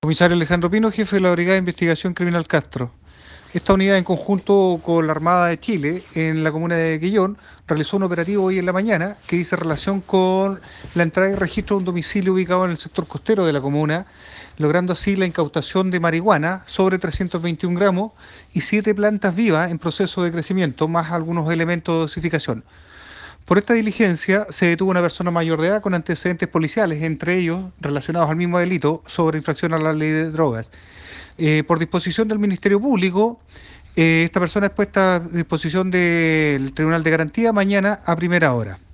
Comisario Alejandro Pino, jefe de la Brigada de Investigación Criminal Castro. Esta unidad, en conjunto con la Armada de Chile, en la comuna de Quillón, realizó un operativo hoy en la mañana que hizo relación con la entrada y registro de un domicilio ubicado en el sector costero de la comuna, logrando así la incautación de marihuana sobre 321 gramos y 7 plantas vivas en proceso de crecimiento, más algunos elementos de dosificación. Por esta diligencia se detuvo una persona mayor de edad con antecedentes policiales, entre ellos relacionados al mismo delito sobre infracción a la ley de drogas. Por disposición del Ministerio Público, esta persona es puesta a disposición del Tribunal de Garantía mañana a primera hora.